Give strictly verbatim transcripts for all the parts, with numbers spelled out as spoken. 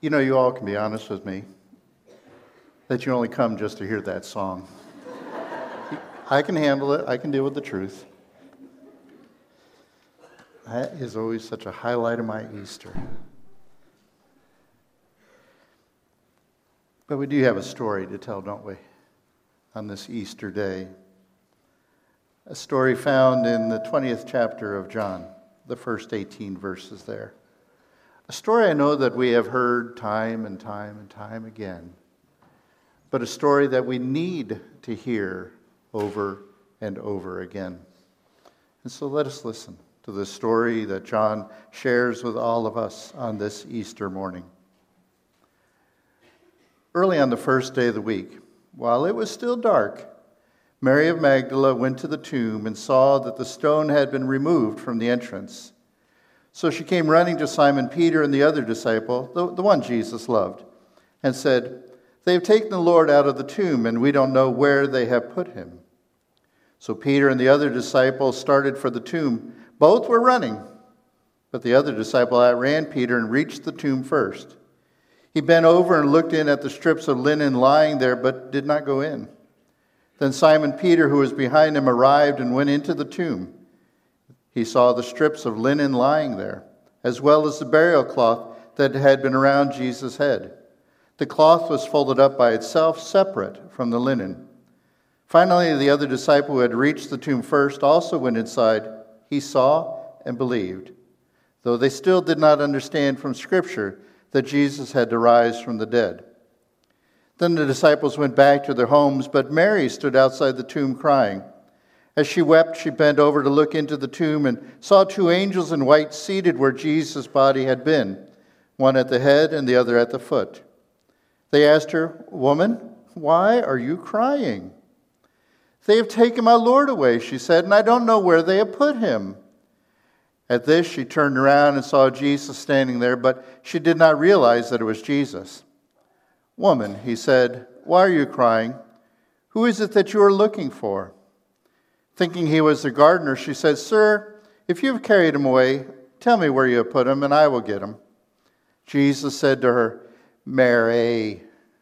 You know, you all can be honest with me that you only come just to hear that song. I can handle it. I can deal with the truth. That is always such a highlight of my Easter. But we do have a story to tell, don't we, on this Easter day. A story found in the twentieth chapter of John, the first eighteen verses there. A story I know that we have heard time and time and time again, but a story that we need to hear over and over again. And so let us listen to the story that John shares with all of us on this Easter morning. Early on the first day of the week, while it was still dark, Mary of Magdala went to the tomb and saw that the stone had been removed from the entrance. So she came running to Simon Peter and the other disciple, the, the one Jesus loved, and said, "They have taken the Lord out of the tomb, and we don't know where they have put him." So Peter and the other disciple started for the tomb. Both were running, but the other disciple outran Peter and reached the tomb first. He bent over and looked in at the strips of linen lying there, but did not go in. Then Simon Peter, who was behind him, arrived and went into the tomb. He saw the strips of linen lying there, as well as the burial cloth that had been around Jesus' head. The cloth was folded up by itself, separate from the linen. Finally, the other disciple who had reached the tomb first also went inside. He saw and believed, though they still did not understand from Scripture that Jesus had to rise from the dead. Then the disciples went back to their homes, but Mary stood outside the tomb crying. As she wept, she bent over to look into the tomb and saw two angels in white seated where Jesus' body had been, one at the head and the other at the foot. They asked her, "Woman, why are you crying?" "They have taken my Lord away," she said, "and I don't know where they have put him." At this, she turned around and saw Jesus standing there, but she did not realize that it was Jesus. "Woman," he said, "why are you crying? Who is it that you are looking for?" Thinking he was the gardener, she said, "Sir, if you have carried him away, tell me where you have put him, and I will get him." Jesus said to her, "Mary."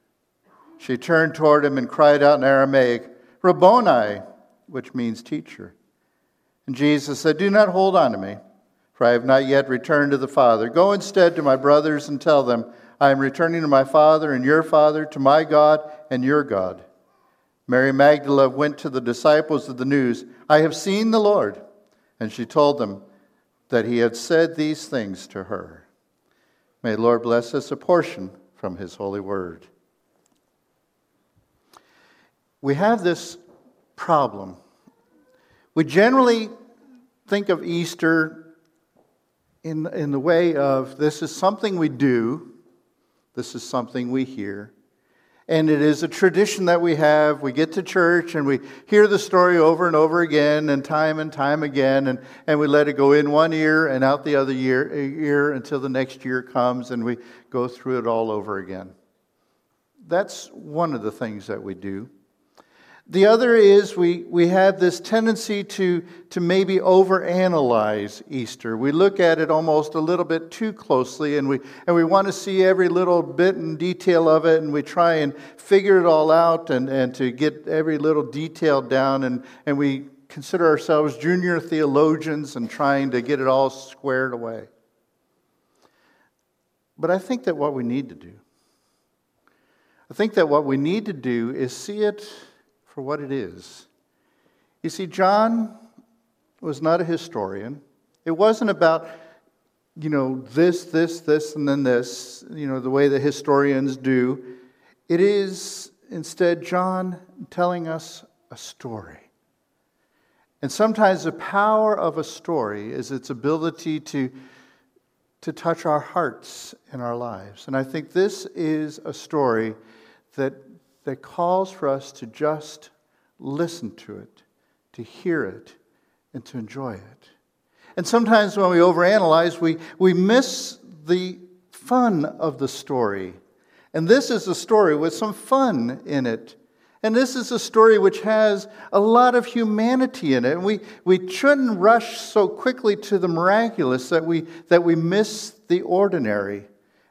She turned toward him and cried out in Aramaic, "Rabboni," which means teacher. And Jesus said, "Do not hold on to me, for I have not yet returned to the Father. Go instead to my brothers and tell them, I am returning to my Father and your Father, to my God and your God." Mary Magdala went to the disciples of the news, "I have seen the Lord." And she told them that he had said these things to her. May the Lord bless us a portion from his holy word. We have this problem. We generally think of Easter in, in the way of this is something we do, this is something we hear, and it is a tradition that we have. We get to church and we hear the story over and over again and time and time again, and, and we let it go in one ear and out the other ear, ear until the next year comes and we go through it all over again. That's one of the things that we do. The other is we, we have this tendency to, to maybe overanalyze Easter. We look at it almost a little bit too closely, and we and we want to see every little bit and detail of it, and we try and figure it all out and, and to get every little detail down, and, and we consider ourselves junior theologians and trying to get it all squared away. But I think that what we need to do, I think that what we need to do is see it for what it is. You see, John was not a historian. It wasn't about, you know, this, this, this, and then this, you know, the way the historians do. It is instead John telling us a story. And sometimes the power of a story is its ability to, to touch our hearts and our lives. And I think this is a story that that calls for us to just listen to it, to hear it, and to enjoy it. And sometimes when we overanalyze, we, we miss the fun of the story. And this is a story with some fun in it. And this is a story which has a lot of humanity in it. And we, we shouldn't rush so quickly to the miraculous that we, that we miss the ordinary.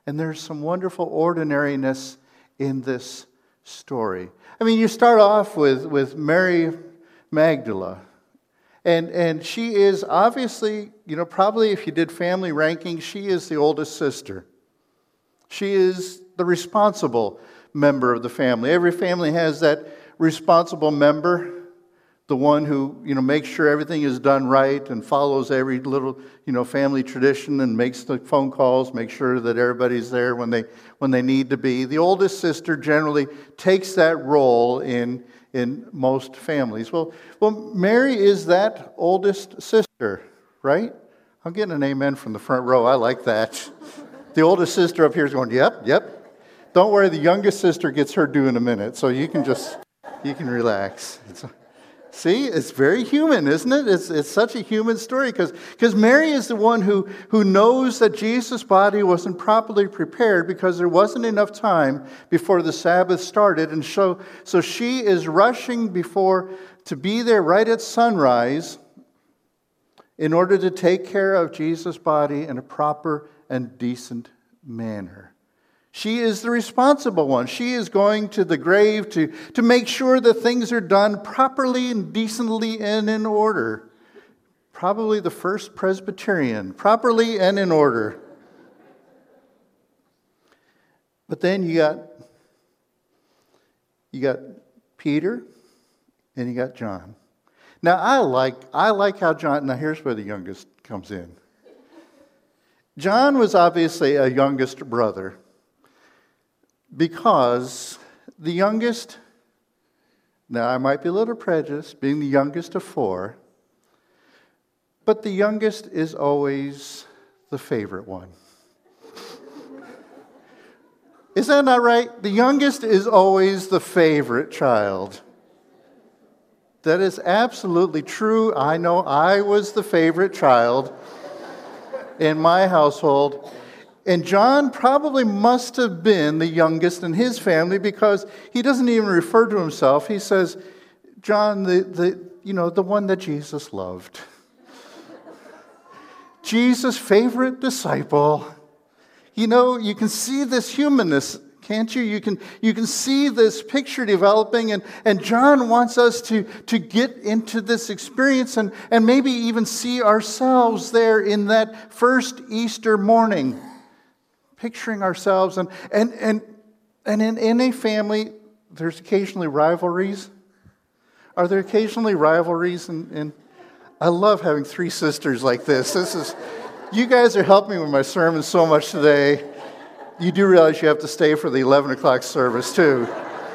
And there's some wonderful ordinariness in this story. I mean, you start off with, with Mary Magdala. And, and she is obviously, you know, probably if you did family rankings, she is the oldest sister. She is the responsible member of the family. Every family has that responsible member, the one who, you know, makes sure everything is done right and follows every little, you know, family tradition and makes the phone calls, makes sure that everybody's there when they when they need to be. The oldest sister generally takes that role in in most families. Well, well, Mary is that oldest sister, right? I'm getting an amen from the front row. I like that. The oldest sister up here is going, yep, yep. Don't worry, the youngest sister gets her due in a minute, so you can just, you can relax. It's, see, it's very human, isn't it? It's it's such a human story because because Mary is the one who, who knows that Jesus' body wasn't properly prepared because there wasn't enough time before the Sabbath started. And so, so she is rushing before to be there right at sunrise in order to take care of Jesus' body in a proper and decent manner. She is the responsible one. She is going to the grave to, to make sure that things are done properly and decently and in order. Probably the first Presbyterian, properly and in order. But then you got, you got Peter and you got John. Now I like I like how John, now here's where the youngest comes in. John was obviously a youngest brother. Because the youngest, now I might be a little prejudiced, being the youngest of four, but the youngest is always the favorite one. Is that not right? The youngest is always the favorite child. That is absolutely true. I know I was the favorite child in my household. And John probably must have been the youngest in his family because he doesn't even refer to himself. He says, John, the, the you know, the one that Jesus loved. Jesus' favorite disciple. You know, you can see this humanness, can't you? You can you can see this picture developing, and, and John wants us to, to get into this experience and, and maybe even see ourselves there in that first Easter morning. Picturing ourselves, and and and, and in, in a family, there's occasionally rivalries. Are there occasionally rivalries? And, and I love having three sisters like this. This is, you guys are helping me with my sermon so much today. You do realize you have to stay for the eleven o'clock service too.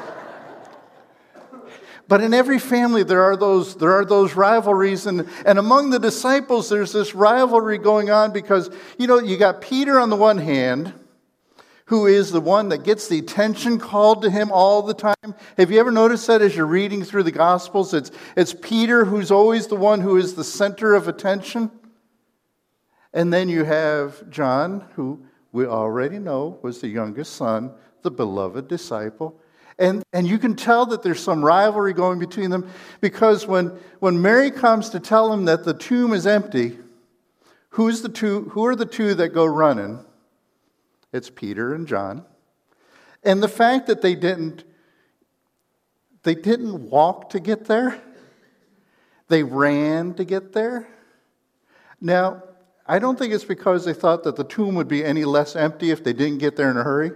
But in every family, there are those there are those rivalries, and, and among the disciples, there's this rivalry going on because, you know, you got Peter on the one hand, who is the one that gets the attention called to him all the time. Have you ever noticed that as you're reading through the Gospels? It's, it's Peter who's always the one who is the center of attention. And then you have John, who we already know was the youngest son, the beloved disciple. And, and you can tell that there's some rivalry going between them because when, when Mary comes to tell him that the tomb is empty, who's the two, who are the two that go running? It's Peter and John. And the fact that they didn't, they didn't walk to get there, they ran to get there. Now, I don't think it's because they thought that the tomb would be any less empty if they didn't get there in a hurry.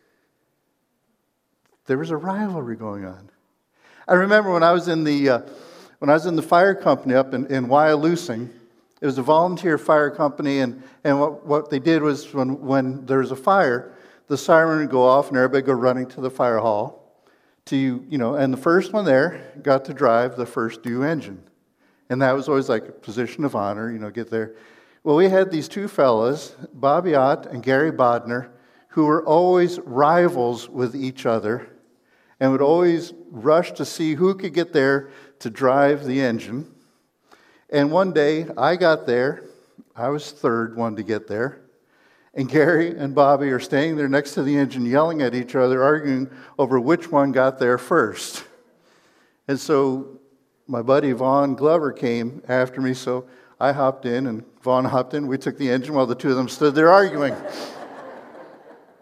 There was a rivalry going on. I remember when I was in the uh, when I was in the fire company up in, in Wyalusing. It was a volunteer fire company, and, and what, what they did was when, when there was a fire, the siren would go off and everybody would go running to the fire hall. To, you know, and the first one there got to drive the first due engine. And that was always like a position of honor, you know, get there. Well, we had these two fellas, Bobby Ott and Gary Bodner, who were always rivals with each other and would always rush to see who could get there to drive the engine. And one day, I got there. I was third one to get there. And Gary and Bobby are standing there next to the engine yelling at each other, arguing over which one got there first. And so my buddy Vaughn Glover came after me, so I hopped in, and Vaughn hopped in. We took the engine while the two of them stood there arguing.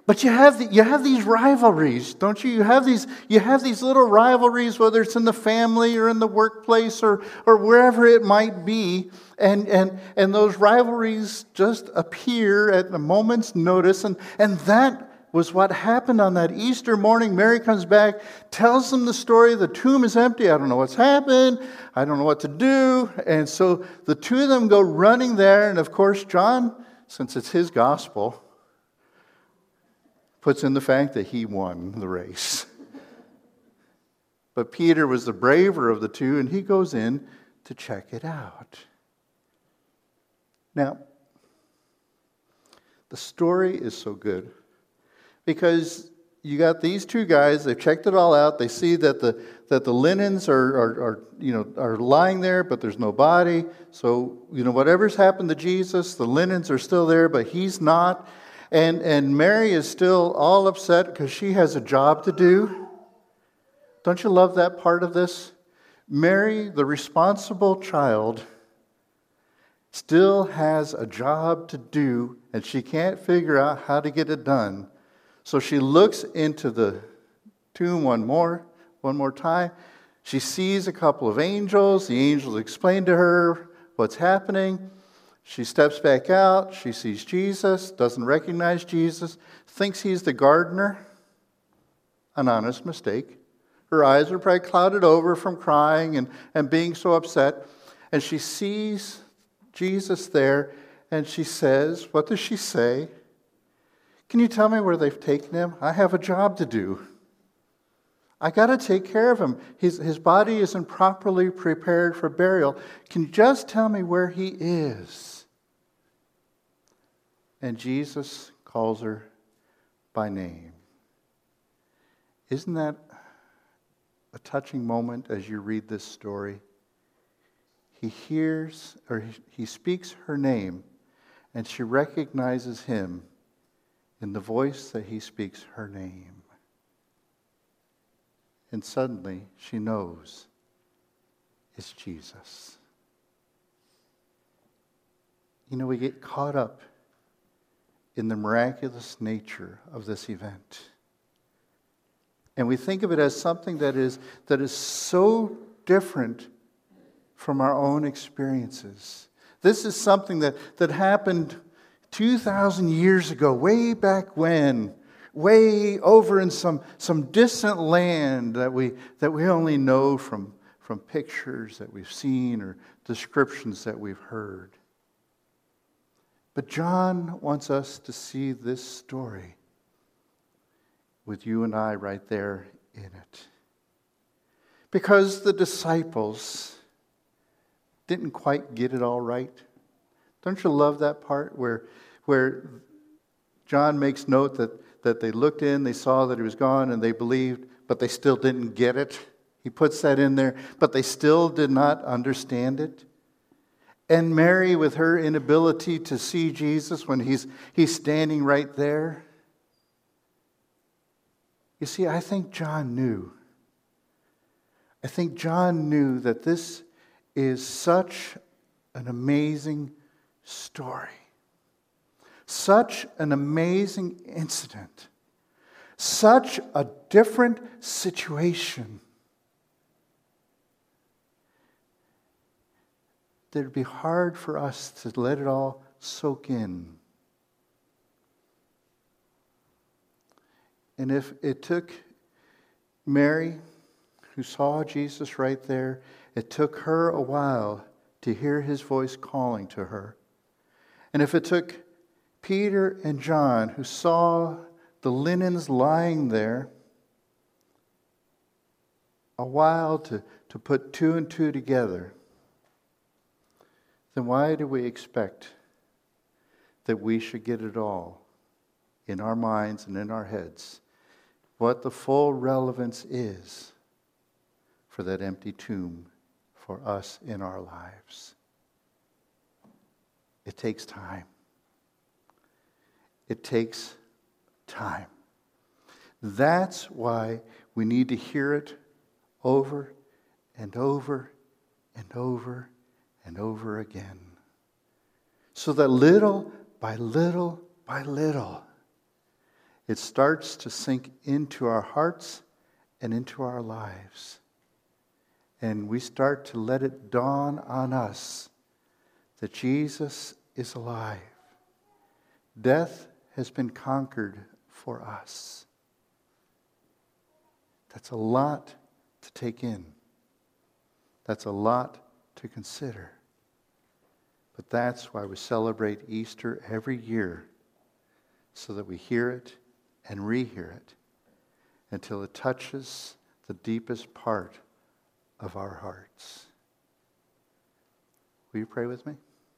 But you have the, you have these rivalries, don't you? You have these you have these little rivalries, whether it's in the family or in the workplace or or wherever it might be, and and and those rivalries just appear at a moment's notice, and and that was what happened on that Easter morning. Mary comes back, tells them the story. The tomb is empty. I don't know what's happened. I don't know what to do. And so the two of them go running there, and of course John, since it's his gospel, puts in the fact that he won the race. But Peter was the braver of the two, and he goes in to check it out. Now, the story is so good because you got these two guys, they've checked it all out, they see that the that the linens are, are, are you know are lying there, but there's no body. So, you know, whatever's happened to Jesus, the linens are still there, but he's not. And and Mary is still all upset because she has a job to do. Don't you love that part of this? Mary, the responsible child, still has a job to do, and she can't figure out how to get it done. So she looks into the tomb one more, one more time. She sees a couple of angels. The angels explain to her what's happening. She steps back out, she sees Jesus, doesn't recognize Jesus, thinks he's the gardener. An honest mistake. Her eyes are probably clouded over from crying and, and being so upset. And she sees Jesus there, and she says, what does she say? Can you tell me where they've taken him? I have a job to do. I got to take care of him. His, his body isn't properly prepared for burial. Can you just tell me where he is? And Jesus calls her by name. Isn't that a touching moment as you read this story? He hears, or he, he speaks her name, and she recognizes him in the voice that he speaks her name. And suddenly she knows it's Jesus. You know, we get caught up in the miraculous nature of this event. And we think of it as something that is that is so different from our own experiences. This is something that, that happened two thousand years ago, way back when, way over in some, some distant land that we that we only know from, from pictures that we've seen or descriptions that we've heard. But John wants us to see this story with you and I right there in it. Because the disciples didn't quite get it all right. Don't you love that part where, where John makes note that, that they looked in, they saw that he was gone, and they believed, but they still didn't get it? He puts that in there, but they still did not understand it. And Mary, with her inability to see Jesus when he's, he's standing right there. You see, I think John knew. I think John knew that this is such an amazing story. Such an amazing incident. Such a different situation. That it'd be hard for us to let it all soak in. And if it took Mary, who saw Jesus right there, it took her a while to hear his voice calling to her. And if it took Peter and John, who saw the linens lying there, a while to, to put two and two together, then why do we expect that we should get it all in our minds and in our heads? What the full relevance is for that empty tomb for us in our lives. It takes time. It takes time. That's why we need to hear it over and over and over and over again. So that little by little by little, it starts to sink into our hearts and into our lives. And we start to let it dawn on us that Jesus is alive. Death has been conquered for us. That's a lot to take in. That's a lot to consider. But that's why we celebrate Easter every year, so that we hear it and rehear it until it touches the deepest part of our hearts. Will you pray with me?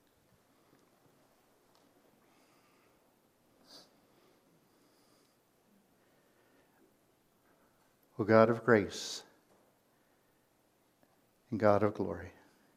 O God of grace and God of glory,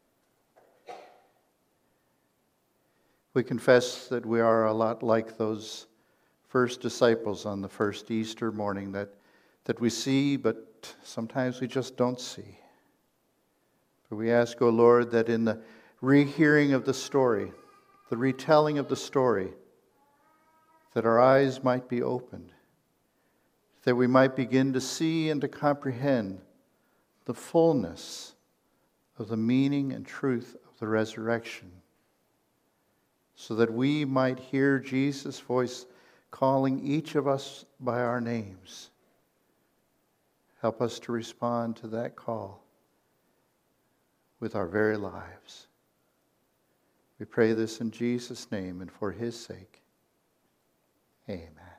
we confess that we are a lot like those first disciples on the first Easter morning that, that we see, but sometimes we just don't see. But we ask, O Lord, that in the rehearing of the story, the retelling of the story, that our eyes might be opened, that we might begin to see and to comprehend the fullness of the meaning and truth of the resurrection, so that we might hear Jesus' voice calling each of us by our names. Help us to respond to that call with our very lives. We pray this in Jesus' name and for his sake. Amen.